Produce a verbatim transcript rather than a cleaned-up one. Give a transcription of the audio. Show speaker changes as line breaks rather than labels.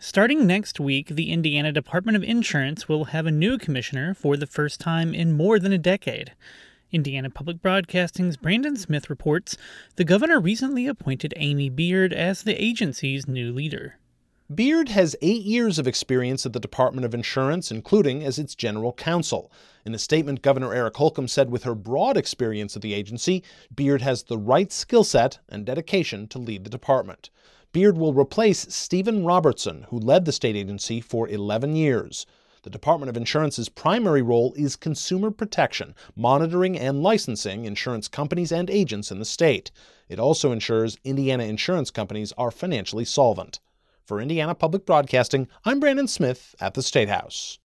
Starting next week, the Indiana Department of Insurance will have a new commissioner for the first time in more than a decade. Indiana Public Broadcasting's Brandon Smith reports the governor recently appointed Amy Beard as the agency's new leader.
Beard has eight years of experience at the Department of Insurance, including as its general counsel. In a statement, Governor Eric Holcomb said with her broad experience at the agency, Beard has the right skill set and dedication to lead the department. Beard will replace Stephen Robertson, who led the state agency for eleven years. The Department of Insurance's primary role is consumer protection, monitoring and licensing insurance companies and agents in the state. It also ensures Indiana insurance companies are financially solvent. For Indiana Public Broadcasting, I'm Brandon Smith at the State House.